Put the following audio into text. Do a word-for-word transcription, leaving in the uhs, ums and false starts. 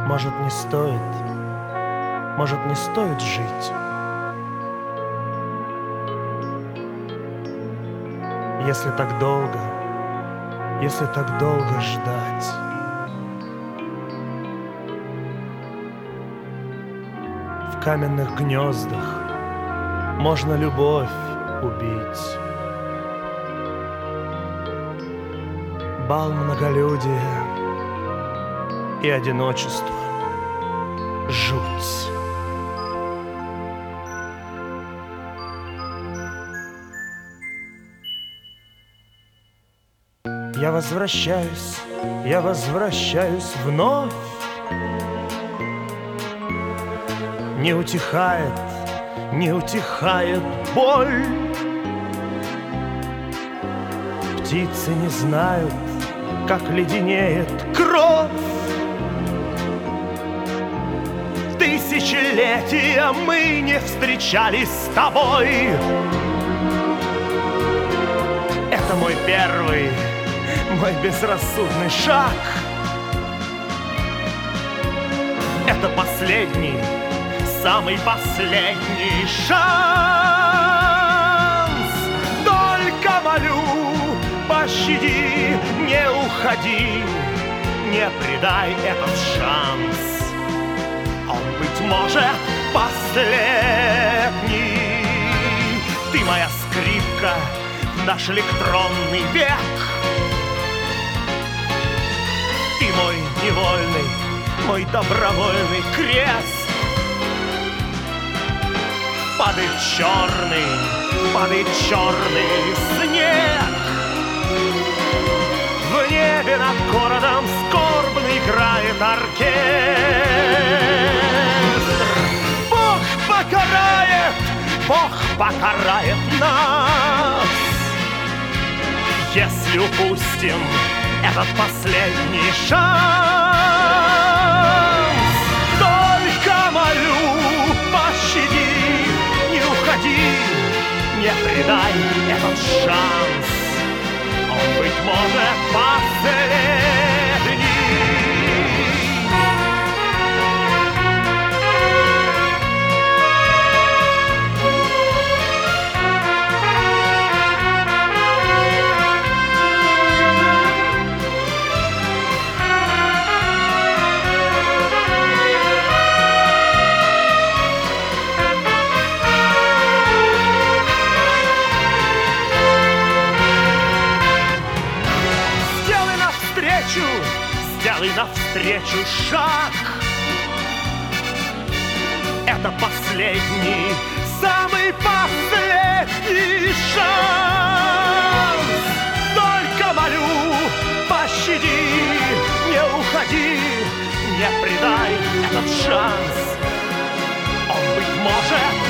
Может, не стоит, может, не стоит жить. Если так долго, если так долго ждать. В каменных гнездах можно любовь убить. Бал многолюдия и одиночество — жуть. Я возвращаюсь, я возвращаюсь вновь. Не утихает, не утихает боль. Птицы не знают, как леденеет кровь. Тысячелетия мы не встречались с тобой. Это мой первый, мой безрассудный шаг. Это последний, самый последний шанс. Только молю, пощади, не уходи, не предай этот шанс. Он, быть может, последний. Ты моя скрипка в наш электронный век. Ты мой невольный, мой добровольный крест. Падает черный, падает черный снег. В небе над городом скорбно играет оркестр. Бог покарает, Бог покарает нас, если упустим этот последний шанс. Только молю, пощади, не уходи, не предай этот шанс. Он, быть может, последний. Сделай навстречу шаг. Это последний, самый последний шанс. Только молю, пощади, не уходи, не предай этот шанс. Он, быть может,